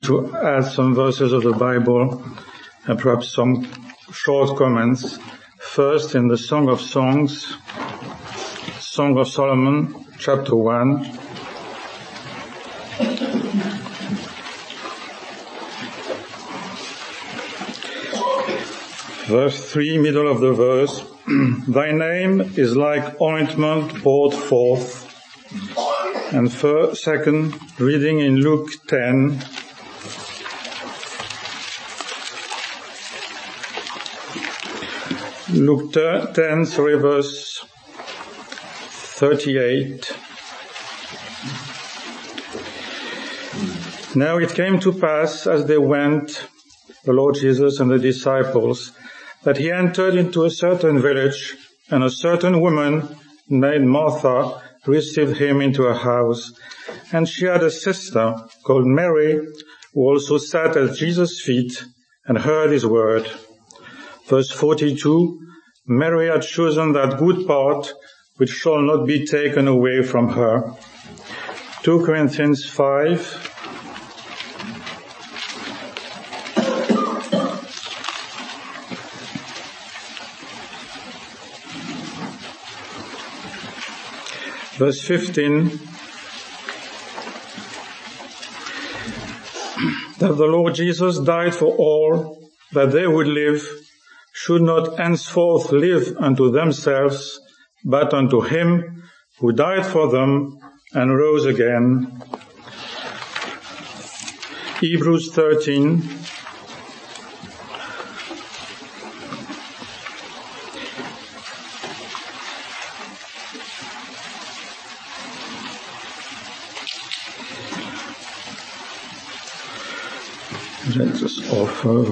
to add some verses of the Bible and perhaps some short comments. First, in the Song of Songs, Song of Solomon, chapter 1. Verse 3, middle of the verse. Thy name is like ointment poured forth. And second, reading in Luke 10. Luke 10, verse 38. Now it came to pass as they went, the Lord Jesus and the disciples, that he entered into a certain village, and a certain woman named Martha received him into her house. And she had a sister called Mary, who also sat at Jesus' feet and heard his word. Verse 42, Mary had chosen that good part which shall not be taken away from her. 2 Corinthians 5. Verse 15, that the Lord Jesus died for all, that they would live, should not henceforth live unto themselves, but unto him who died for them and rose again. Hebrews 13. Let us offer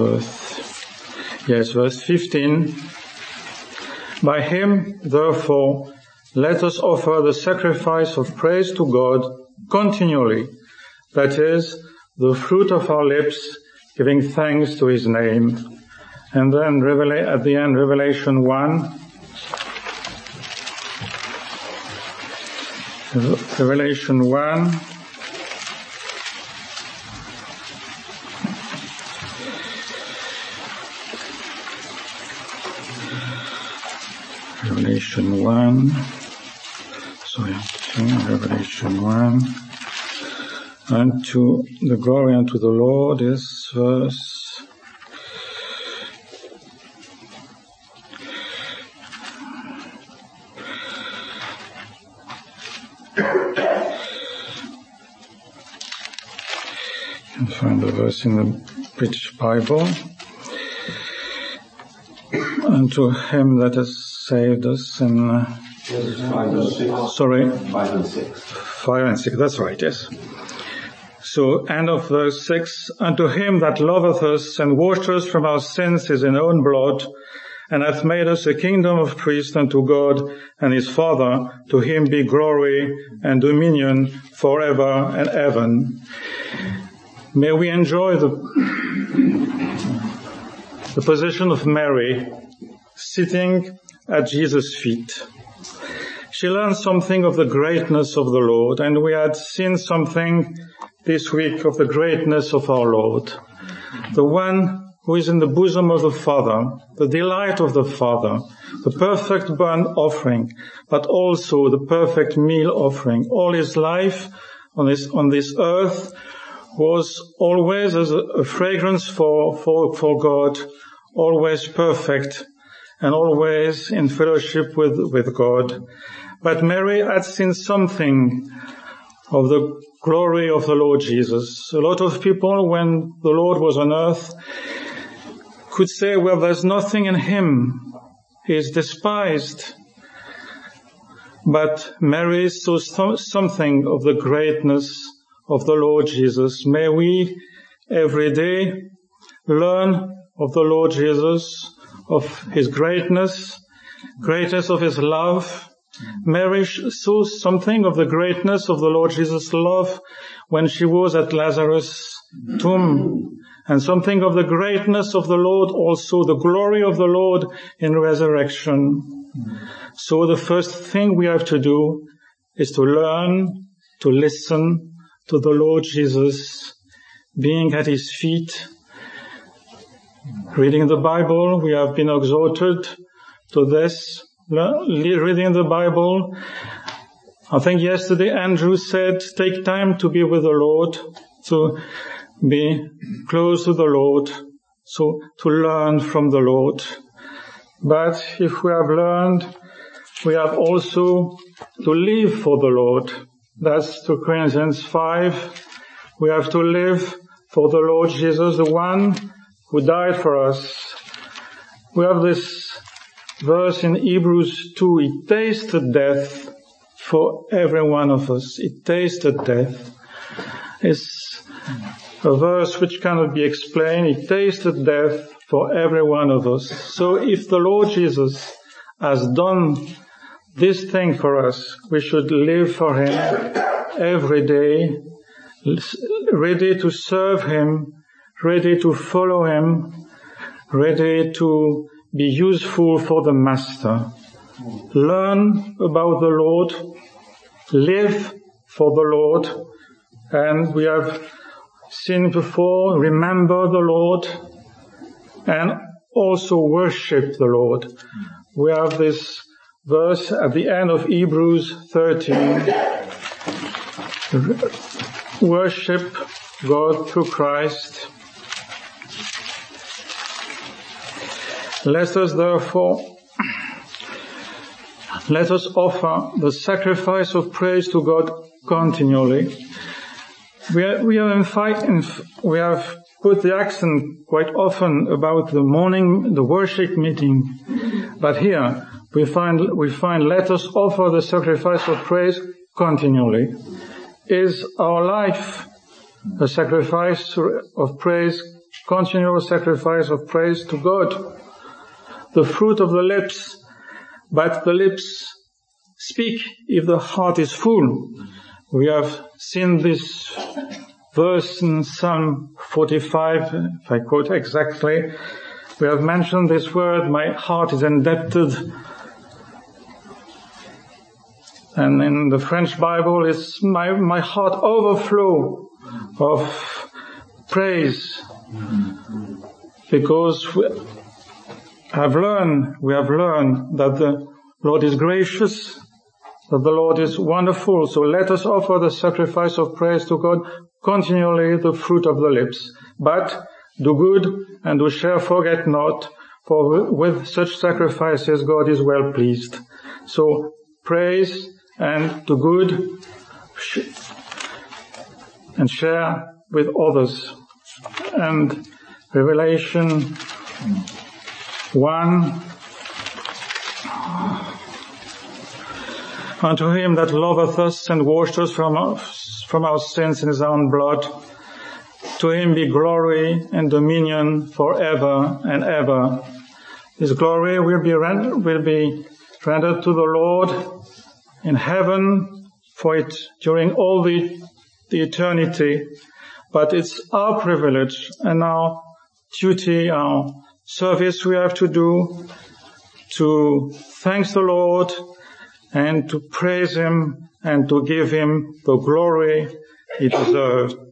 verse 15. By him, therefore, let us offer the sacrifice of praise to God continually, that is, the fruit of our lips, giving thanks to his name. And then at the end, Revelation 1. Revelation 1. Revelation 1, unto the glory unto the Lord is verse 'You can find the verse in the British Bible. Unto him that has saved us in 5 and 6. 5 and 6, that's right, yes. So, end of verse 6, unto him that loveth us and washed us from our sins his own blood, and hath made us a kingdom of priests unto God and his Father, to him be glory and dominion forever and ever. May we enjoy the position of Mary, sitting at Jesus' feet. She learned something of the greatness of the Lord, and we had seen something this week of the greatness of our Lord. The one who is in the bosom of the Father, the delight of the Father, the perfect burnt offering, but also the perfect meal offering. All his life on this earth was always as a fragrance for God, always perfect, and always in fellowship with God. But Mary had seen something of the glory of the Lord Jesus. A lot of people, when the Lord was on earth, could say, well, there's nothing in him. He is despised. But Mary saw something of the greatness of the Lord Jesus. May we every day learn of the Lord Jesus, of his greatness of his love. Mary saw something of the greatness of the Lord Jesus' love when she was at Lazarus' tomb, and something of the greatness of the Lord, also the glory of the Lord in resurrection. So the first thing we have to do is to learn to listen to the Lord Jesus, being at his feet, reading the Bible. We have been exhorted to this, reading the Bible. I think yesterday Andrew said, take time to be with the Lord, to be close to the Lord, so to learn from the Lord. But if we have learned, we have also to live for the Lord. That's 2 Corinthians 5. We have to live for the Lord Jesus, the one who died for us. We have this verse in Hebrews 2, he tasted death for every one of us. He tasted death. It's a verse which cannot be explained. He tasted death for every one of us. So if the Lord Jesus has done this thing for us, we should live for him every day, ready to serve him, ready to follow him, ready to be useful for the Master. Learn about the Lord, live for the Lord, and we have seen before, remember the Lord, and also worship the Lord. We have this verse at the end of Hebrews 13. Worship God through Christ. Let us offer the sacrifice of praise to God continually. We have put the accent quite often about the morning, the worship meeting, but here we find let us offer the sacrifice of praise continually. Is our life a sacrifice of praise, continual sacrifice of praise to God? The fruit of the lips, but the lips speak if the heart is full. We have seen this verse in Psalm 45, if I quote exactly. We have mentioned this word, my heart is indebted. And in the French Bible, it's my heart overflow of praise. Because we have learned that the Lord is gracious, that the Lord is wonderful. So let us offer the sacrifice of praise to God continually, the fruit of the lips. But do good and do share, forget not, for with such sacrifices God is well pleased. So praise and do good and share with others. And Revelation 1, unto him that loveth us and washed us from our sins in his own blood, to him be glory and dominion forever and ever. His glory will be rendered to the Lord in heaven for it during all the eternity. But it's our privilege and our duty, our service we have to do to thank the Lord and to praise him and to give him the glory he deserves.